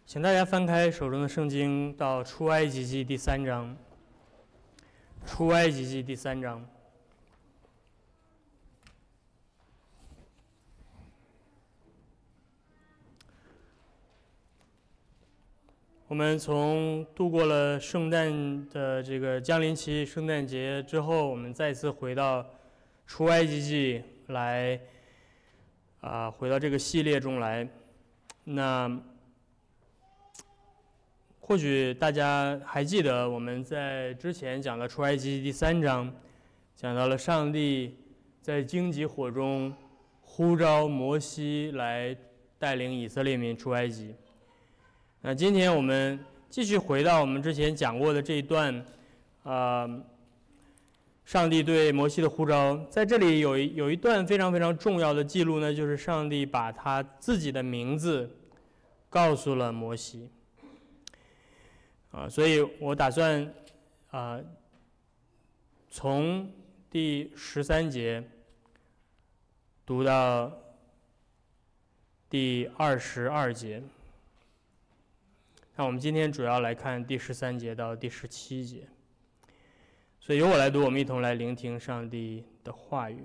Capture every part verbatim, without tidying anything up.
请大家翻开手中的圣经到出埃及记第三章。出埃及记第三章。我们从度过了圣诞的这个降临期，圣诞节之后，我们再次回到出埃及记来，啊、呃，回到这个系列中来。那或许大家还记得，我们在之前讲的出埃及记第三章，讲到了上帝在荆棘火中呼召摩西来带领以色列民出埃及。那今天我们继续回到我们之前讲过的这一段，啊、呃，上帝对摩西的呼召，在这里有一有一段非常非常重要的记录呢，就是上帝把他自己的名字告诉了摩西。啊，所以我打算啊、呃，从第十三节读到第二十二节。那我们今天主要来看第十三节到第十七节，所以由我来读，我们一同来聆听上帝的话语。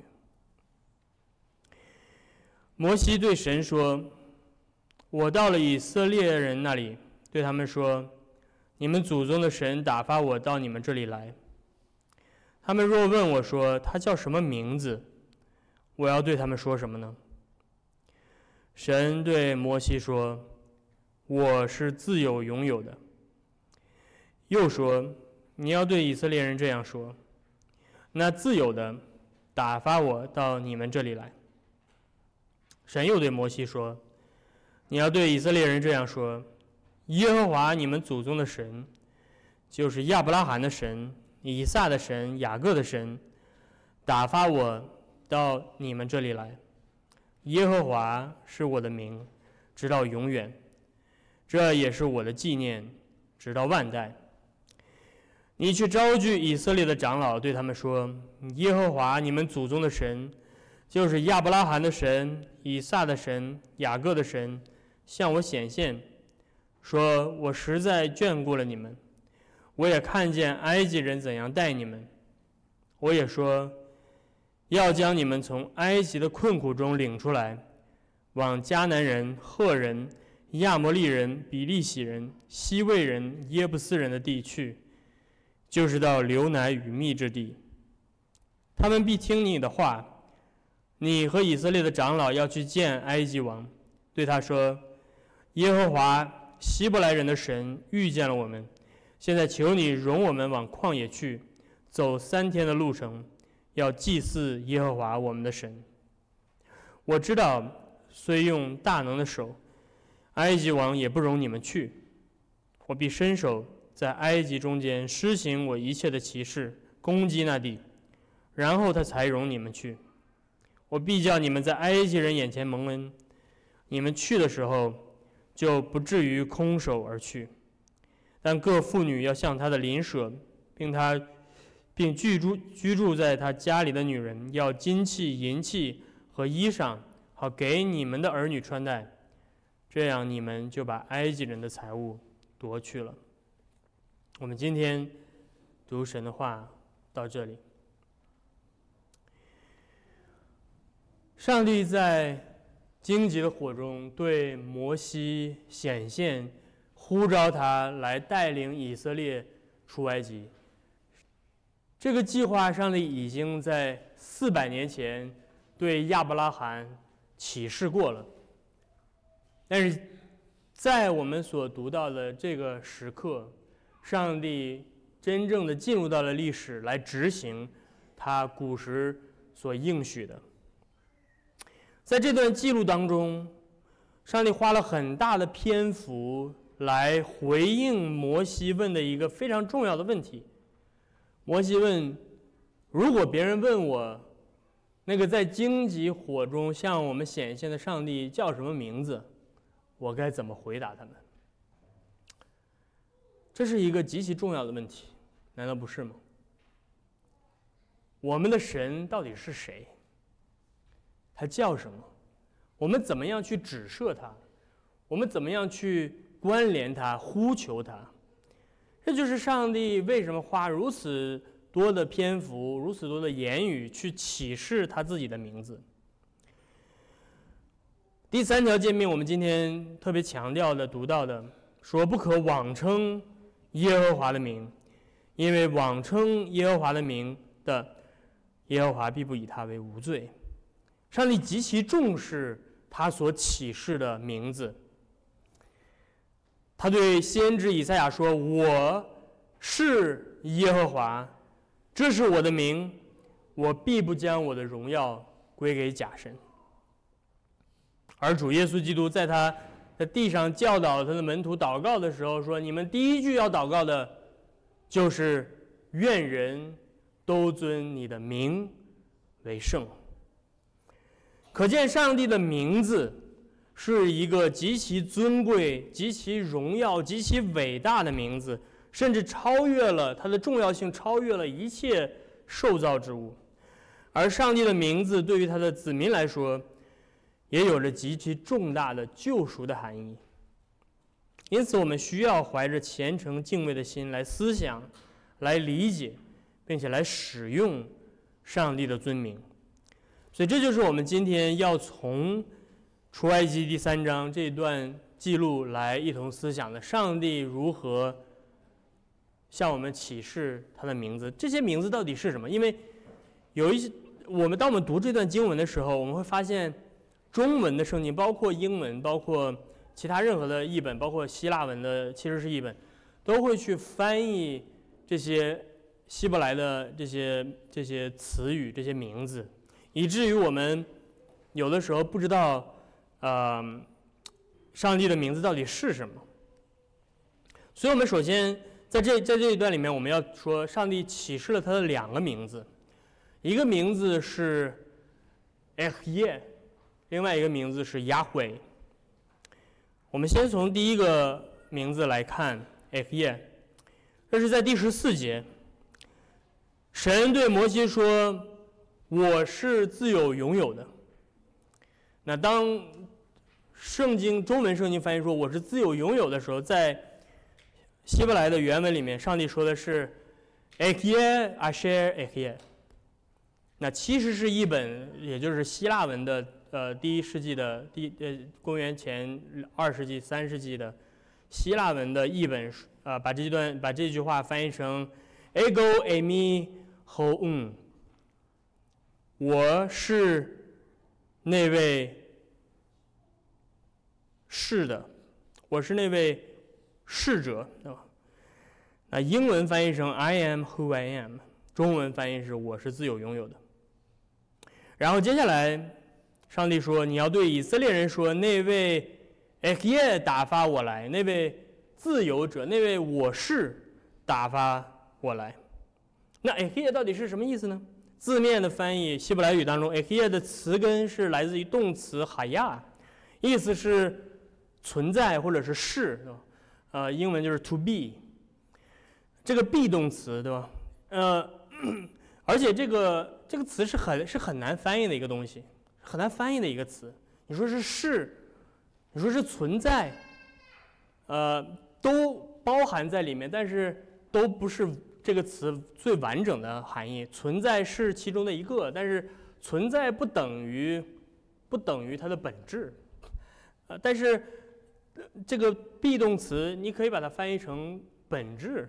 摩西对神说：“我到了以色列人那里，对他们说，你们祖宗的神打发我到你们这里来。他们若问我说他叫什么名字，我要对他们说什么呢？”神对摩西说：“我是自有永有的。”又说：“你要对以色列人这样说，那自有的打发我到你们这里来。”神又对摩西说：“你要对以色列人这样说，耶和华你们祖宗的神，就是亚伯拉罕的神、以撒的神、雅各的神，打发我到你们这里来。耶和华是我的名，直到永远，这也是我的纪念，直到万代。你去招聚以色列的长老，对他们说：耶和华你们祖宗的神，就是亚伯拉罕的神、以撒的神、雅各的神，向我显现，说我实在眷顾了你们，我也看见埃及人怎样待你们，我也说要将你们从埃及的困苦中领出来，往迦南人、赫人、亚摩利人、比利洗人、西魏人、耶布斯人的地去，就是到流奶与蜜之地。他们必听你的话。你和以色列的长老要去见埃及王，对他说：耶和华希伯来人的神遇见了我们，现在求你容我们往旷野去，走三天的路程，要祭祀耶和华我们的神。我知道虽用大能的手，埃及王也不容你们去，我必伸手在埃及中间施行我一切的奇事，攻击那地，然后他才容你们去。我必叫你们在埃及人眼前蒙恩，你们去的时候就不至于空手而去。但各妇女要向他的邻舍，并他并居住居住在他家里的女人，要金器、银器和衣裳，好给你们的儿女穿戴。这样你们就把埃及人的财物夺去了。我们今天读神的话到这里。上帝在荆棘的火中对摩西显现，呼召他来带领以色列出埃及。这个计划上帝已经在四百年前对亚伯拉罕启示过了，但是在我们所读到的这个时刻，上帝真正的进入到了历史来执行他古时所应许的。在这段记录当中，上帝花了很大的篇幅来回应摩西问的一个非常重要的问题。摩西问：如果别人问我，那个在荆棘火中向我们显现的上帝叫什么名字，我该怎么回答他们？这是一个极其重要的问题，难道不是吗？我们的神到底是谁？他叫什么？我们怎么样去指涉他？我们怎么样去关联他、呼求他。这就是上帝为什么花如此多的篇幅、如此多的言语去启示他自己的名字。第三条诫命，我们今天特别强调的、读到的，说不可妄称耶和华的名，因为妄称耶和华的名的，耶和华必不以他为无罪。上帝极其重视他所启示的名字。他对先知以赛亚说：“我是耶和华，这是我的名，我必不将我的荣耀归给假神。”而主耶稣基督在他在地上教导他的门徒祷告的时候说：“你们第一句要祷告的，就是愿人都尊你的名为圣。”可见上帝的名字是一个极其尊贵、极其荣耀、极其伟大的名字，甚至超越了它的重要性，超越了一切受造之物。而上帝的名字对于他的子民来说，也有着极其重大的救赎的含义。因此，我们需要怀着虔诚敬畏的心来思想、来理解，并且来使用上帝的尊名。所以，这就是我们今天要从出埃及第三章这一段记录来一同思想的：上帝如何向我们启示他的名字。这些名字到底是什么？因为有一些我们当我们读这段经文的时候，我们会发现中文的圣经，包括英文，包括其他任何的译本，包括希腊文的其实是译本，都会去翻译这些希伯来的这些这些词语、这些名字，以至于我们有的时候不知道，呃，上帝的名字到底是什么。所以，我们首先在这在这一段里面，我们要说，上帝启示了他的两个名字，一个名字是 Ehyeh， 另外一个名字是 Yahweh。我们先从第一个名字来看 Ehyeh， 这是在第十四节，神对摩西说：“我是自有永有的。”那当圣经中文圣经翻译说“我是自有永有”的时候，在希伯来的原文里面，上帝说的是 Ehyeh Asher Ehyeh。那其实是一本，也就是希腊文的，呃，第一世纪的第呃公元前二世纪、三世纪的希腊文的译本，呃，把这段把这句话翻译成 Ego Eimi Houn， 我是那位是的，我是那位逝者，对吧？那英文翻译成 I am who I am， 中文翻译是我是自有拥有的。然后接下来，上帝说：“你要对以色列人说，那位 Ehyeh 打发我来，那位自由者，那位我是打发我来。”那 Ehyeh 到底是什么意思呢？字面的翻译，希伯来语当中 Ehyeh 的词根是来自于动词 haya， 意思是存在或者是是，对吧？呃，英文就是 to be， 这个 be 动词，对吧？呃，而且这个这个词是很是很难翻译的一个东西，很难翻译的一个词。你说是是，你说是存在，呃，都包含在里面，但是都不是这个词最完整的含义。存在是其中的一个，但是存在不等于不等于它的本质。呃，但是这个 be 动词，你可以把它翻译成本质。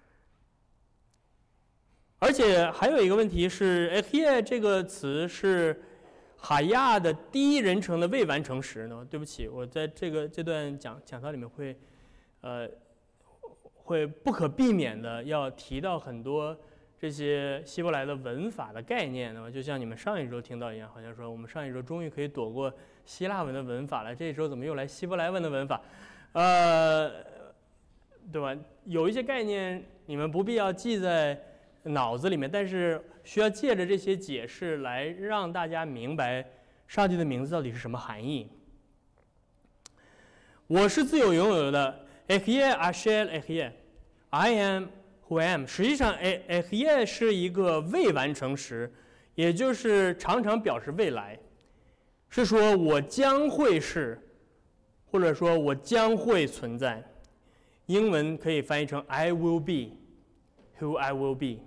而且还有一个问题是 Ehyeh 这个词是哈亚的第一人称的未完成时呢。对不起，我在这个这段讲讲道里面会，呃，会不可避免的要提到很多这些希伯来的文法的概念呢，就像你们上一周听到一样，好像说我们上一周终于可以躲过希腊文的文法了，这一周怎么又来希伯来文的文法？呃，对吧？有一些概念你们不必要记在脑子里面，但是需要借着这些解释来让大家明白上帝的名字到底是什么含义。我是自有拥有的 Ehyeh Asher Ehyeh， I am who I am。 实际上 Ehyeh 是一个未完成时，也就是常常表示未来，是说我将会是或者说我将会存在，英文可以翻译成 I will be who I will be。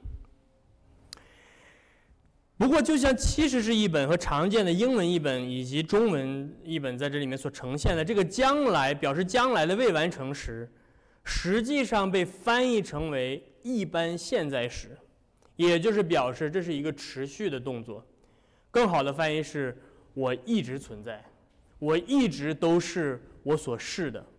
不过，就像其实是译本和常见的英文译本以及中文译本在这里面所呈现的这个将来表示将来的未完成时，实际上被翻译成为一般现在时，也就是表示这是一个持续的动作。更好的翻译是我一直存在，我一直都是我所是的。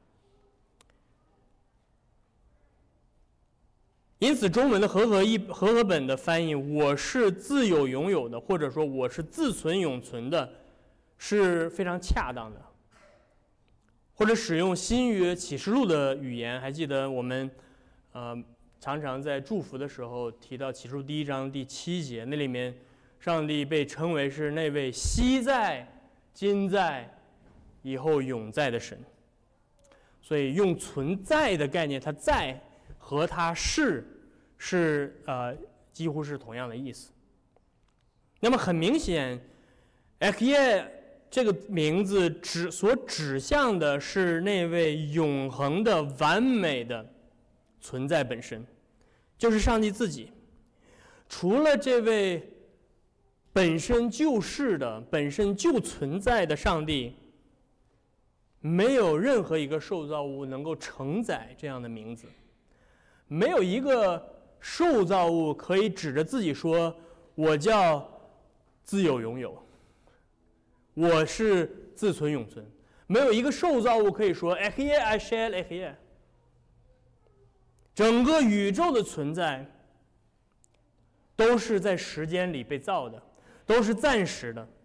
因此，中文的和合译和合本的翻译"我是自有永有的"或者说"我是自存永存的"是非常恰当的。或者使用新约启示录的语言，还记得我们呃常常在祝福的时候提到启示录第一章第七节，那里面上帝被称为是那位昔在、今在、以后永在的神。所以用存在的概念，它在和它是是呃几乎是同样的意思。那么很明显 Ekyeh 这个名字指所指向的是那位永恒的完美的存在本身，就是上帝自己。除了这位本身就是的、本身就存在的上帝，没有任何一个受造物能够承载这样的名字。没有一个受造物可以指着自己说：“我叫自有永有，我是自存永存。”没有一个受造物可以说 "Ekyeh Ashel Ekyeh"。整个宇宙的存在都是在时间里被造的，都是暂时的，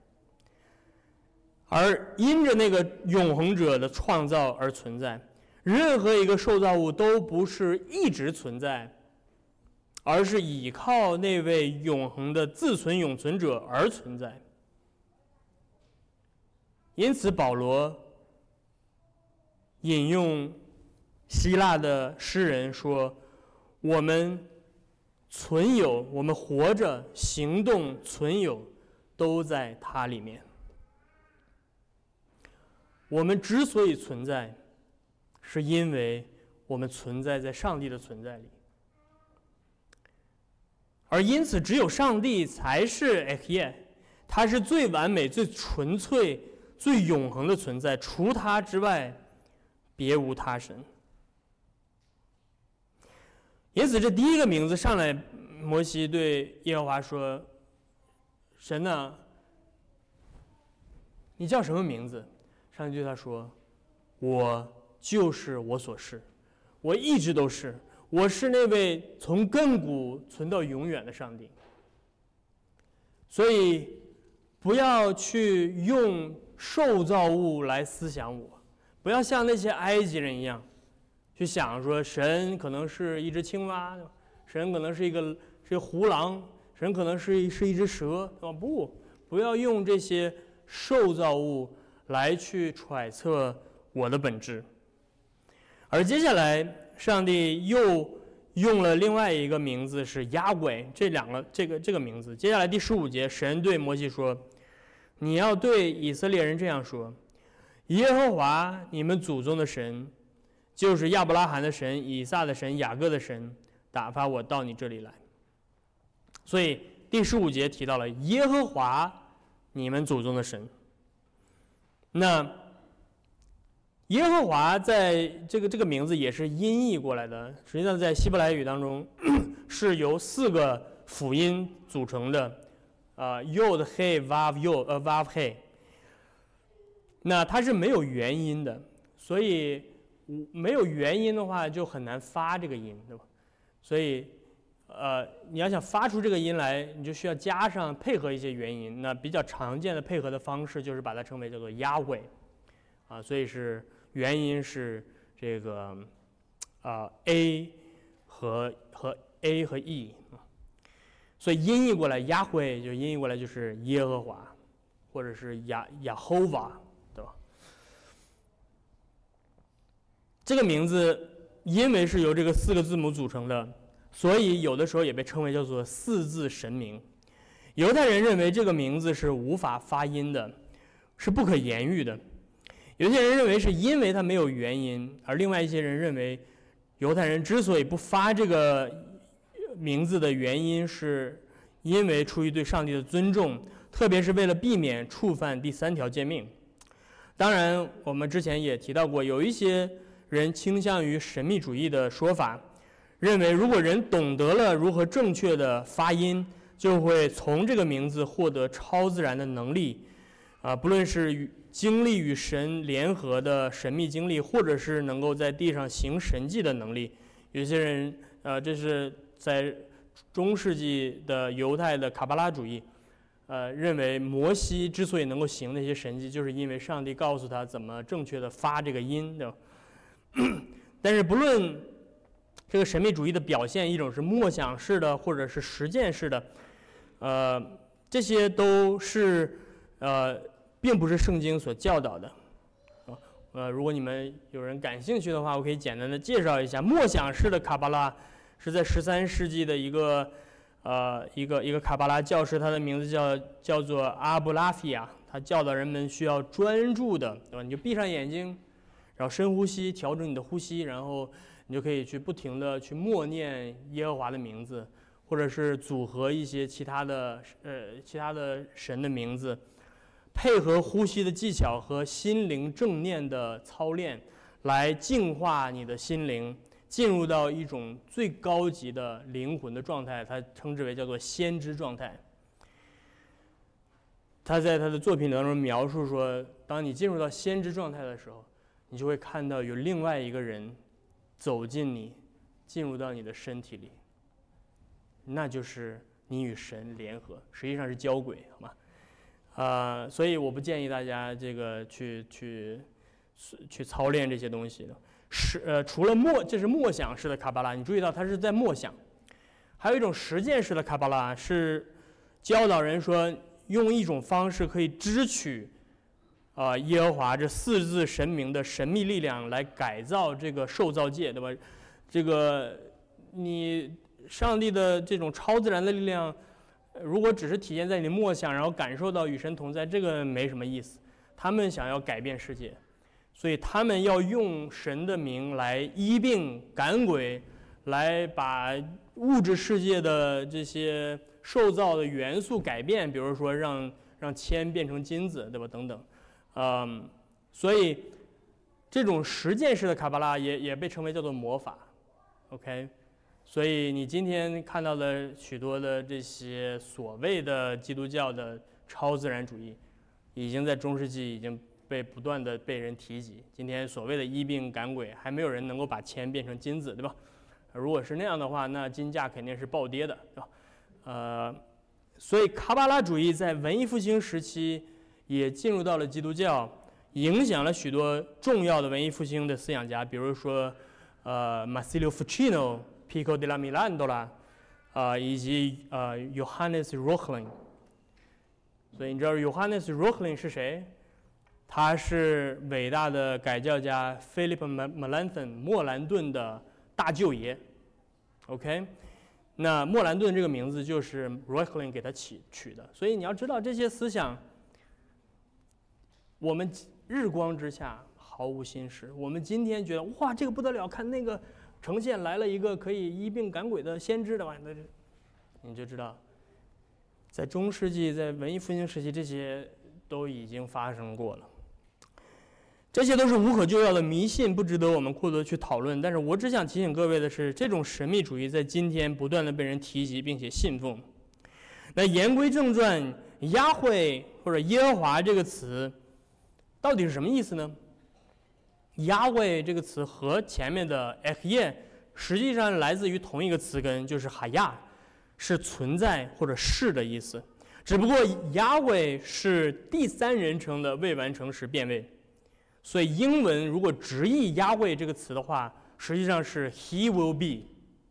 而因着那个永恒者的创造而存在。任何一个受造物都不是一直存在，而是倚靠那位永恒的自存永存者而存在。因此保罗引用希腊的诗人说：我们存有，我们活着、行动、存有，都在他里面。我们之所以存在，是因为我们存在在上帝的存在里，而因此只有上帝才是 Ekyeh， 他是最完美、最纯粹、最永恒的存在，除他之外别无他神。因此这第一个名字上来，摩西对耶和华说：神啊，你叫什么名字？上帝对他说：我就是我所是，我一直都是，我是那位从亘古存到永远的上帝。所以不要去用受造物来思想我，不要像那些埃及人一样去想说神可能是一只青蛙，神可能是一个是一个胡狼，神可能是一是一只蛇，对吧？不，不要用这些受造物来去揣测我的本质。而接下来，上帝又用了另外一个名字是雅伟，这两个这个这个名字。接下来第十五节，神对摩西说：你要对以色列人这样说，耶和华你们祖宗的神，就是亚伯拉罕的神、以撒的神、雅各的神，打发我到你这里来。所以第十五节提到了耶和华你们祖宗的神。那耶和华在这个这个名字也是音译过来的，实际上在希伯来语当中是由四个辅音组成的，呃 Yod He Vav Yod 呃 Vav He。那它是没有元音的，所以没有元音的话就很难发这个音，对吧？所以呃你要想发出这个音来，你就需要加上配合一些元音。那比较常见的配合的方式就是把它称为叫做雅伟啊，所以是元音是这个啊、呃、A 和和 A 和 E 啊，所以音译过来雅慧就音译过来就是耶和华，或者是亚亚吼瓦，对吧？这个名字因为是由这个四个字母组成的，所以有的时候也被称为叫做四字神名。犹太人认为这个名字是无法发音的，是不可言喻的。 有些人认为是因为它没有原因，而另外一些人认为犹太人之所以不发这个名字的原因是因为出于对上帝的尊重，特别是为了避免触犯第三条诫命。当然我们之前也提到过，有一些人倾向于神秘主义的说法，认为如果人懂得了如何正确的发音，就会从这个名字获得超自然的能力，啊，不论是与经历与神联合的神秘经历，或者是能够在地上行神迹的能力。有些人，呃，这是在中世纪的犹太的卡巴拉主义，呃，认为摩西之所以能够行那些神迹，就是因为上帝告诉他怎么正确的发这个音的。但是不论这个神秘主义的表现，一种是默想式的，或者是实践式的，呃，这些都是呃。并不是圣经所教导的，呃，如果你们有人感兴趣的话，我可以简单的介绍一下。默想式的卡巴拉是在十三世纪的一个呃一个一个卡巴拉教师，他的名字叫叫做阿布拉菲亚，他教导人们需要专注的，对吧？你就闭上眼睛，然后深呼吸，调整你的呼吸，然后你就可以去不停的去默念耶和华的名字，或者是组合一些其他的呃其他的神的名字。配合呼吸的技巧和心灵正念的操练，来净化你的心灵，进入到一种最高级的灵魂的状态，他称之为叫做先知状态。他在他的作品当中描述说，当你进入到先知状态的时候，你就会看到有另外一个人走进你，进入到你的身体里，那就是你与神联合，实际上是交轨，好吗？啊、呃，所以我不建议大家这个去去去操练这些东西的。是呃，除了默，这是默想式的卡巴拉，你注意到它是在默想。还有一种实践式的卡巴拉，是教导人说用一种方式可以支取啊、呃、耶和华这四字神明的神秘力量来改造这个受造界，对吧？这个你上帝的这种超自然的力量。如果只是体现在你默想，然后感受到与神同在，这个没什么意思。他们想要改变世界，所以他们要用神的名来医病赶鬼，来把物质世界的这些受造的元素改变，比如说让让铅变成金子，对吧？等等，嗯，所以这种实践式的卡巴拉也也被称为叫做魔法 ，OK。所以你今天看到的许多的这些所谓的基督教的超自然主义，已经在中世纪已经被不断的被人提及。今天所谓的医病赶鬼，还没有人能够把铅变成金子，对吧？如果是那样的话，那金价肯定是暴跌的，对吧？呃，所以卡巴拉主义在文艺复兴时期也进入到了基督教，影响了许多重要的文艺复兴的思想家，比如说呃 Marsilio Ficino。Pico della Mirandola， 啊、呃，以及呃 Johannes Reuchlin。所以你知道 Johannes Reuchlin 是谁？他是伟大的改教家 Philip Melanchthon 莫兰顿的大舅爷。OK， 那莫兰顿这个名字就是 Reuchlin 给他起取的。所以你要知道这些思想，我们日光之下毫无新事。我们今天觉得哇，这个不得了，看那个。呈现来了一个可以医病赶鬼的先知的吧？那你就知道，在中世纪，在文艺复兴时期，这些都已经发生过了。这些都是无可救药的迷信，不值得我们过多去讨论。但是我只想提醒各位的是，这种神秘主义在今天不断的被人提及并且信奉。那言归正传，亚惠或者耶和华这个词到底是什么意思呢？亚维这个词和前面的 Ehyeh 实际上来自于同一个词根，就是哈亚，是存在或者是的意思。只不过亚维是第三人称的未完成时变位，所以英文如果直译亚维这个词的话，实际上是 He will be，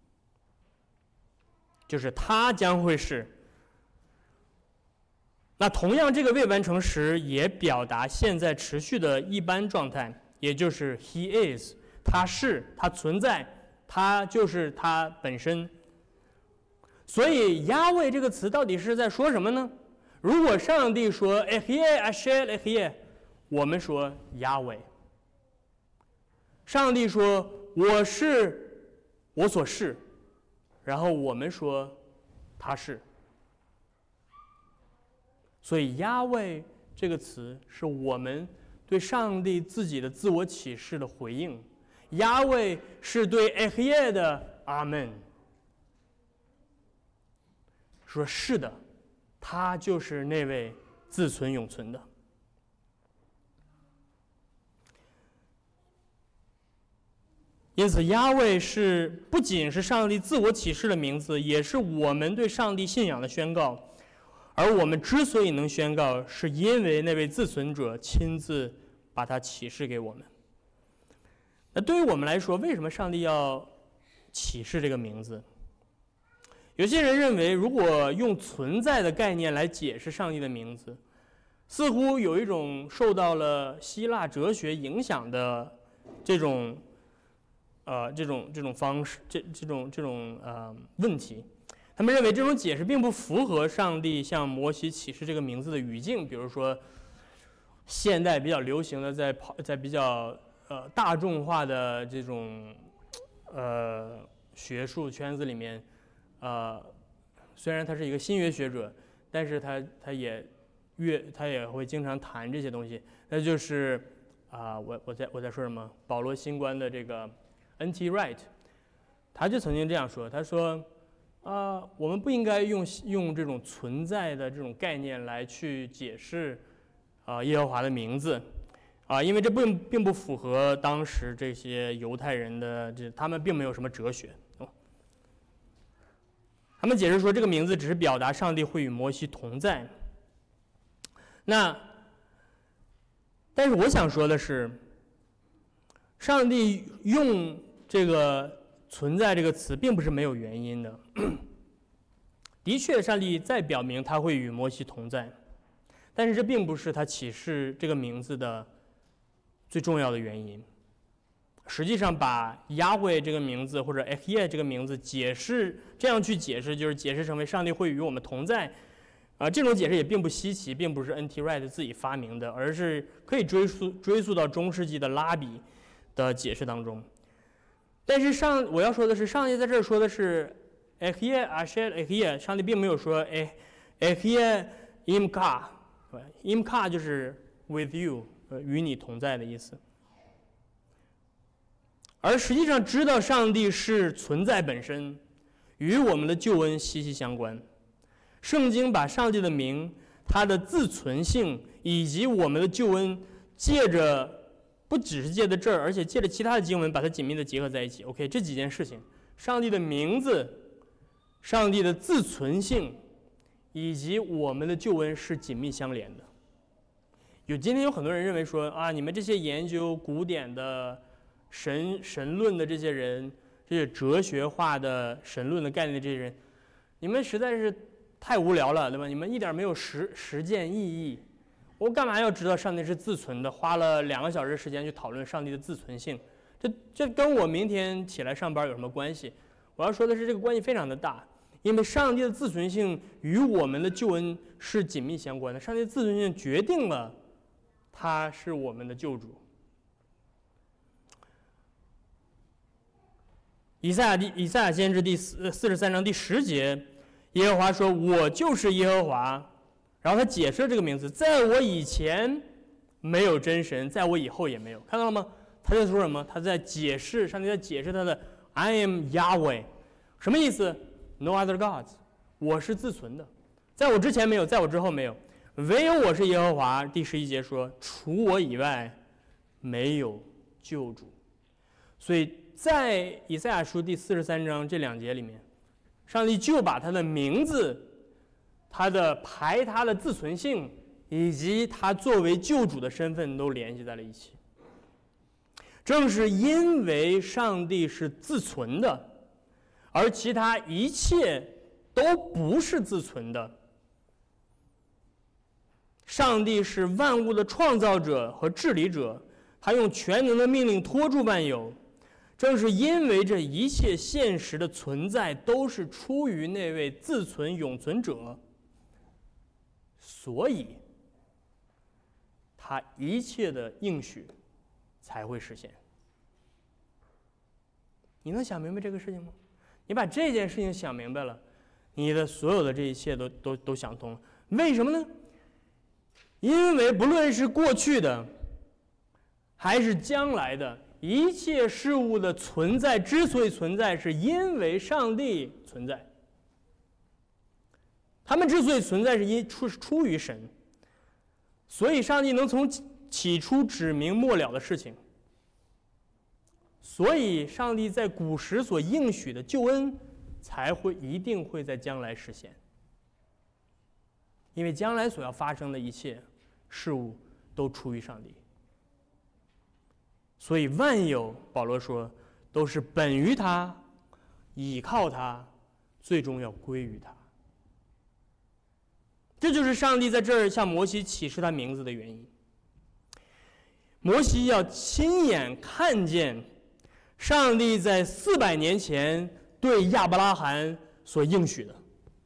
就是他将会是。那同样，这个未完成时也表达现在持续的一般状态。也就是 He is， 他是，他存在，他就是他本身。所以亚维这个词到底是在说什么呢？如果上帝说 Ehyeh Asher Ehyeh， 我们说亚伟。上帝说我是我所是，然后我们说他是。所以亚伟这个词是我们对上帝自己的自我启示的回应，亚伟是对埃克耶的阿门，说是的，他就是那位自存永存的。因此亚伟是不仅是上帝自我启示的名字，也是我们对上帝信仰的宣告。而我们之所以能宣告，是因为那位自存者亲自把它启示给我们。那对于我们来说，为什么上帝要启示这个名字？有些人认为，如果用存在的概念来解释上帝的名字，似乎有一种受到了希腊哲学影响的这种呃这种这种方式，这这种这种呃问题。他们认为这种解释并不符合上帝向摩西启示这个名字的语境。比如说，现代比较流行的在跑在比较呃大众化的这种呃学术圈子里面，呃，虽然他是一个新约学者，但是他他也越他也会经常谈这些东西。那就是啊、呃，我我在我在说什么？保罗新观的这个 N T Wright， 他就曾经这样说，他说。啊、呃，我们不应该用用这种存在的这种概念来去解释啊、呃、耶和华的名字啊、呃，因为这并并不符合当时这些犹太人的这，他们并没有什么哲学。哦、他们解释说，这个名字只是表达上帝会与摩西同在。那，但是我想说的是，上帝用这个存在这个词并不是没有原因的。的确，上帝在表明他会与摩西同在，但是这并不是他启示这个名字的最重要的原因。实际上，把亚伟这个名字或者埃克耶这个名字解释这样去解释，就是解释成为上帝会与我们同在。啊、呃，这种解释也并不稀奇，并不是 N T Wright 自己发明的，而是可以追溯追溯到中世纪的拉比的解释当中。但是上我要说的是，上帝在这儿说的是埃克耶阿谢埃克耶，上帝并没有说哎埃克耶 imka，imka 就是 with you， 呃，与你同在的意思。而实际上知道上帝是存在本身，与我们的救恩息息相关。圣经把上帝的名、他的自存性以及我们的救恩，借着不只是借着这儿，而且借着其他的经文，把它紧密的结合在一起。OK， 这几件事情，上帝的名字、上帝的自存性以及我们的救恩是紧密相连的。有今天有很多人认为说啊，你们这些研究古典的神神论的这些人，这些哲学化的神论的概念的这些人，你们实在是太无聊了，对吧？你们一点没有实实践意义。我干嘛要知道上帝是自存的？花了两个小时时间去讨论上帝的自存性，这这跟我明天起来上班有什么关系？我要说的是，这个关系非常的大，因为上帝的自存性与我们的救恩是紧密相关的。上帝的自存性决定了他是我们的救主。以赛亚第以赛亚先知第四四十三章第十节，耶和华说：“我就是耶和华。”然后他解释了这个名字，在我以前没有真神，在我以后也没有。看到了吗？他在说什么？他在解释，上帝在解释他的 I am Yahweh， 什么意思 ？No other gods， 我是自存的，在我之前没有，在我之后没有，唯有我是耶和华。第十一节说：“除我以外，没有救主。”所以在以赛亚书第四十三章这两节里面，上帝就把他的名字、他的排他的自存性以及他作为救主的身份都联系在了一起。正是因为上帝是自存的，而其他一切都不是自存的。上帝是万物的创造者和治理者，他用全能的命令托住万有。正是因为这一切现实的存在都是出于那位自存永存者，所以他他一切的应许才会实现。你能想明白这个事情吗？你把这件事情想明白了，你的所有的这一切都都都想通了。为什么呢？因为不论是过去的还是将来的一切事物的存在之所以存在，是因为上帝存在。他们之所以存在，是因出出于神，所以上帝能从起初指明末了的事情，所以上帝在古时所应许的救恩才会一定会在将来实现，因为将来所要发生的一切事物都出于上帝，所以万有，保罗说，都是本于他，倚靠他，最终要归于他。这就是上帝在这儿向摩西启示他名字的原因。摩西要亲眼看见上帝在四百年前对亚伯拉罕所应许的，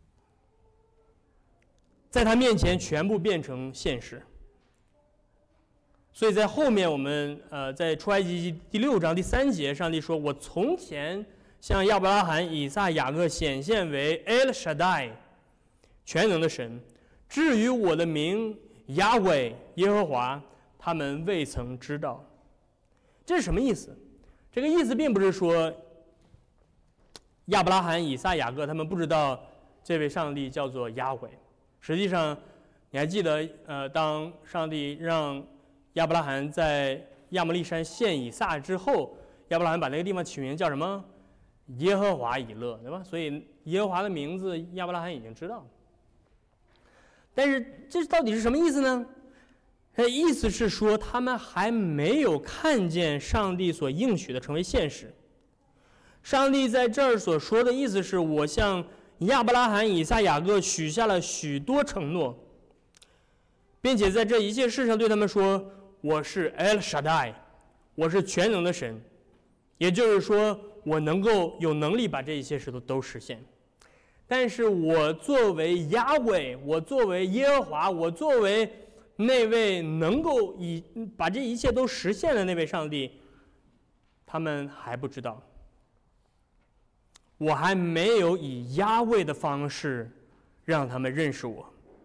在他面前全部变成现实。所以在后面我们呃在出埃及记第六章第三节，上帝说：“我从前向亚伯拉罕、以撒、雅各显现为 El Shaddai， 全能的神。至于我的名雅伟耶和华，他们未曾知道。”这是什么意思？这个意思并不是说亚伯拉罕、以撒、雅各他们不知道这位上帝叫做雅伟。实际上，你还记得，呃，当上帝让亚伯拉罕在亚摩利山献以撒之后，亚伯拉罕把那个地方取名叫什么？耶和华以勒，对吧？所以耶和华的名字亚伯拉罕已经知道了。但是这到底是什么意思呢？它的意思是说，他们还没有看见上帝所应许的成为现实。上帝在这儿所说的意思是，我向亚伯拉罕、以撒、雅各许下了许多承诺，并且在这一切事上对他们说，我是 El Shaddai， 我是全能的神，也就是说，我能够有能力把这一切事都都实现。但是我作为雅伟，我作为耶和华，我作为那位能够以把这一切都实现的那位上帝，他们还不知道。我还没有以雅伟的方式让他们认识我。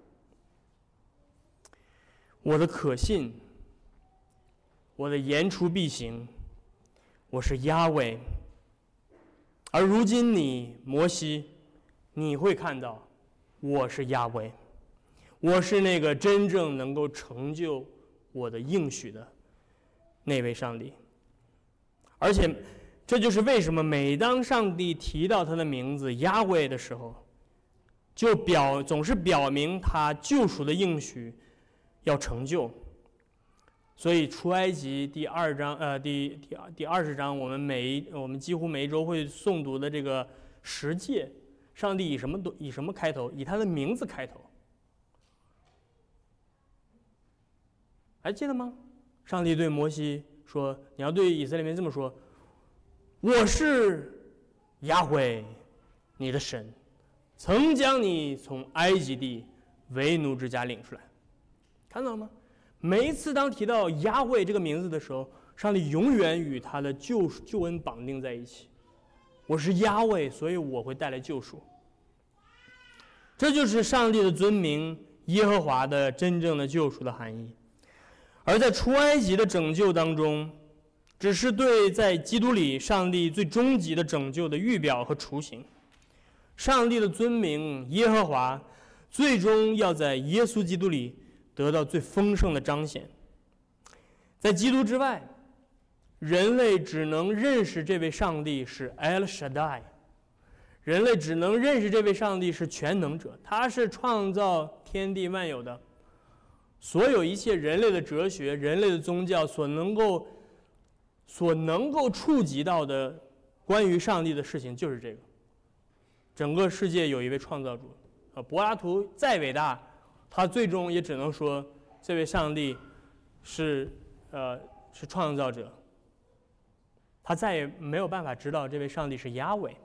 我的可信，我的言出必行，我是雅伟。而如今你摩西，你会看到我是雅伟，我是那个真正能够成就我的应许的那位上帝。而且这就是为什么每当上帝提到他的名字雅伟的时候，就表总是表明他救赎的应许要成就。所以出埃及第二章呃第第第二十章，我们每我们几乎每一周会诵读的这个十诫，上帝以什么以什么开头？以他的名字开头。还记得吗？上帝对摩西说：“你要对以色列民这么说，我是雅伟，你的神，曾将你从埃及地为奴之家领出来。”看到了吗？每一次当提到雅伟这个名字的时候，上帝永远与他的救救恩绑定在一起。我是雅伟，所以我会带来救赎。这就是上帝的尊名耶和华的真正的救赎的含义。而在出埃及的拯救当中，只是对在基督里上帝最终极的拯救的预表和雏形。上帝的尊名耶和华最终要在耶稣基督里得到最丰盛的彰显。在基督之外，人类只能认识这位上帝是 El Shaddai， 人类只能认识这位上帝是全能者，他是创造天地万有的。所有一切人类的哲学、人类的宗教所能够所能够触及到的关于上帝的事情就是这个。整个世界有一位创造主，呃，柏拉图再伟大，他最终也只能说这位上帝是呃是创造者，他再也没有办法知道这位上帝是雅伟。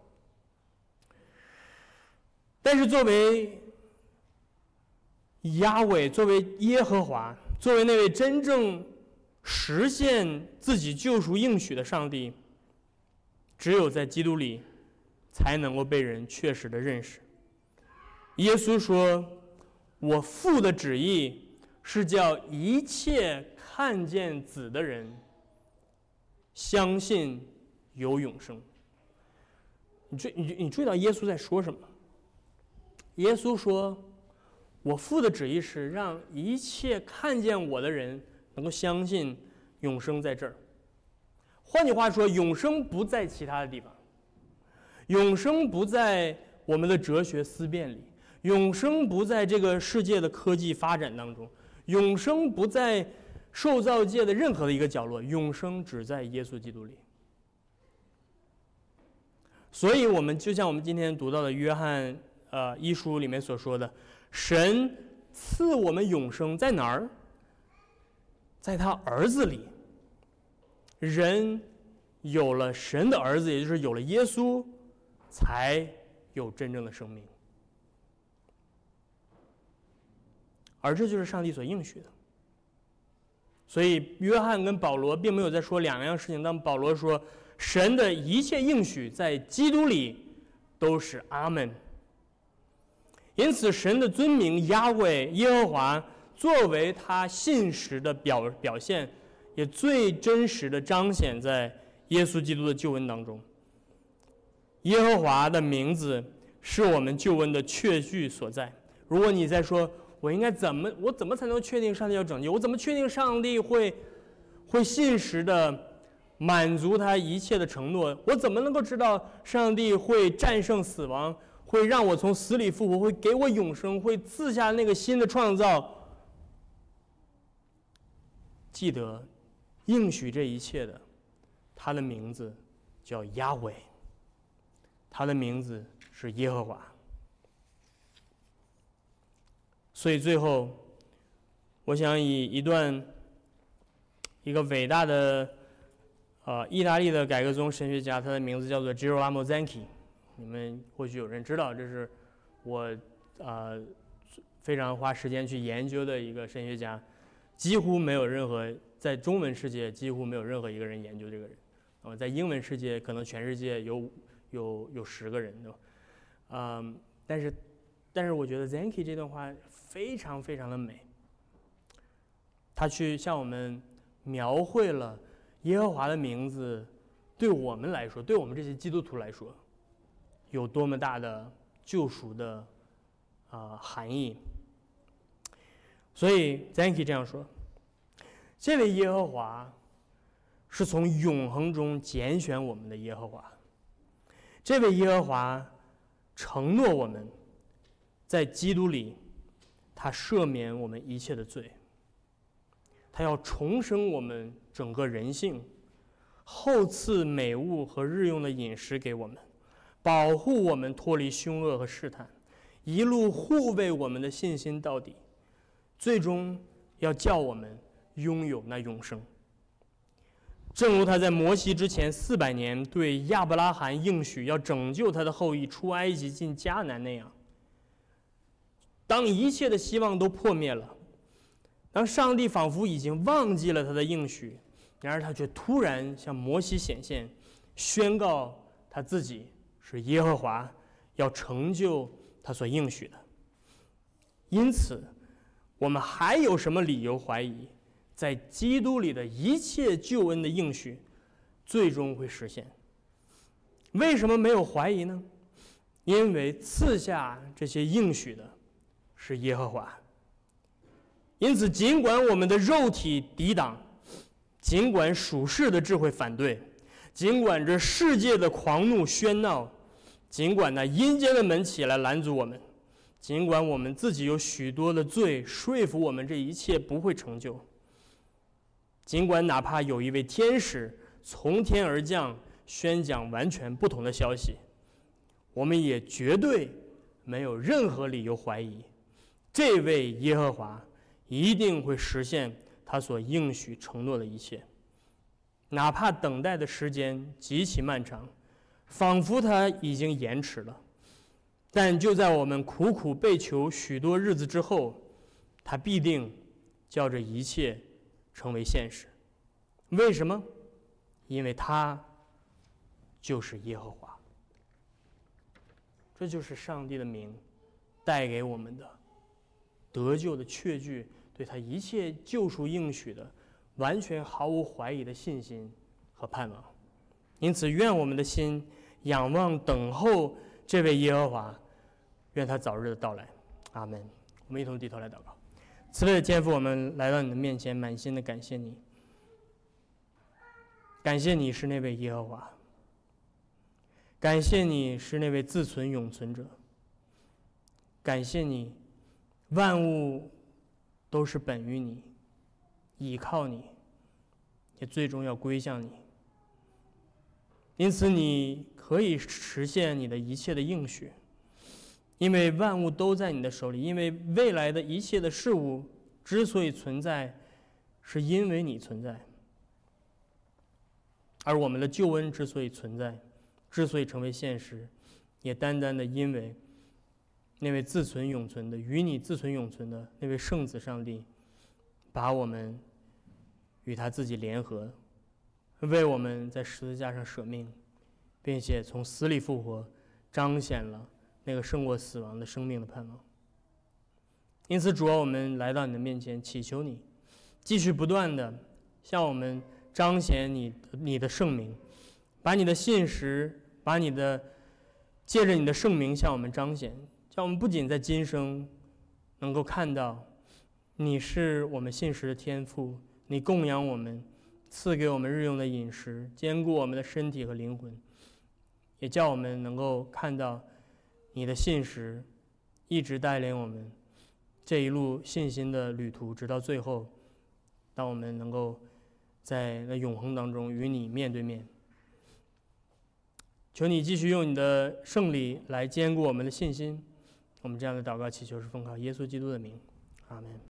但是作为雅伟，作为耶和华， 作为那位真正实现自己救赎应许的上帝，只有在基督里才能够被人确实的认识。耶稣说，我父的旨意是叫一切看见子的人相信有永生。你注你你注意到耶稣在说什么？耶稣说，我父的旨意是让一切看见我的人能够相信永生在这儿。换句话说，永生不在其他的地方，永生不在我们的哲学思辨里，永生不在这个世界的科技发展当中，永生不在受造界的任何的一个角落，永生只在耶稣基督里。所以我们就像我们今天读到的约翰呃一书里面所说的，神赐我们永生在哪儿？在他儿子里。人有了神的儿子，也就是有了耶稣，才有真正的生命。而这就是上帝所应许的。所以约翰跟保罗并没有在说两样事情，当保罗说神的一切应许在基督里都是阿们。因此神的尊名雅伟耶和华作为他信实的表表现，也最真实的彰显在耶稣基督的救恩当中。耶和华的名字是我们救恩的确据所在。如果你在说我应该怎么我怎么才能确定上帝要拯救，我怎么确定上帝会会信实的满足他一切的承诺，我怎么能够知道上帝会战胜死亡，会让我从死里复活，会给我永生，会赐下那个新的创造？记得应许这一切的，他的名字叫雅伟，他的名字是耶和华。所以最后我想以一段一个伟大的呃意大利的改革宗神学家，他的名字叫做 Girolamo Zanchi， 你们或许有人知道，这是我呃非常花时间去研究的一个神学家，几乎没有任何在中文世界几乎没有任何一个人研究这个人，呃，在英文世界可能全世界有有有十个人，对吧？嗯，但是但是我觉得 Zanchi 这段话非常非常的美，他去向我们描绘了耶和华的名字对我们来说，对我们这些基督徒来说，有多么大的救赎的啊、呃、含义。所以 Zanchi 这样说，这位耶和华是从永恒中拣选我们的耶和华，这位耶和华承诺我们在基督里他赦免我们一切的罪，他要重生我们整个人性，厚赐美物和日用的饮食给我们，保护我们脱离凶恶和试探，一路护卫我们的信心到底，最终要叫我们拥有那永生。正如他在摩西之前四百年对亚伯拉罕应许要拯救他的后裔出埃及进迦南那样，当一切的希望都破灭了，当上帝仿佛已经忘记了他的应许，然而他却突然向摩西显现，宣告他自己是耶和华，要成就他所应许的。因此我们还有什么理由怀疑在基督里的一切救恩的应许最终会实现？为什么没有怀疑呢？因为赐下这些应许的是耶和华。因此尽管我们的肉体抵挡，尽管属世的智慧反对，尽管这世界的狂怒喧闹，尽管那阴间的门起来拦阻我们，尽管我们自己有许多的罪说服我们这一切不会成就，尽管哪怕有一位天使从天而降宣讲完全不同的消息，我们也绝对没有任何理由怀疑这位耶和华一定会实现他所应许承诺的一切，哪怕等待的时间极其漫长，仿佛他已经延迟了，但就在我们苦苦被求许多日子之后，他必定叫这一切成为现实。为什么？因为他就是耶和华。这就是上帝的名带给我们的得救的确据，对他一切救赎应许的完全毫无怀疑的信心和盼望。因此，愿我们的心仰望等候这位耶和华，愿他早日的到来。阿们。我们一同低头来祷告。慈悲的天父，我们来到你的面前，满心的感谢你，感谢你是那位耶和华，感谢你是那位自存永存者，感谢你万物都是本于你，倚靠你，也最终要归向你。因此你可以实现你的一切的应许，因为万物都在你的手里，因为未来的一切的事物之所以存在，是因为你存在。而我们的救恩之所以存在，之所以成为现实，也单单的因为那位自存永存的、与你自存永存的那位圣子上帝，把我们与他自己联合，为我们在十字架上舍命，并且从死里复活，彰显了那个胜过死亡的生命的盼望。因此，主啊，我们来到你的面前，祈求你继续不断的向我们彰显你你的圣名，把你的信实，把你的借着你的圣名向我们彰显，叫我们不仅在今生能够看到你是我们信实的天父，你供养我们，赐给我们日用的饮食，兼顾我们的身体和灵魂，也叫我们能够看到你的信实一直带领我们这一路信心的旅途，直到最后，当我们能够在那永恒当中与你面对面。求你继续用你的圣礼来坚固我们的信心。我们这样的祷告祈求是奉靠耶稣基督的名，阿们。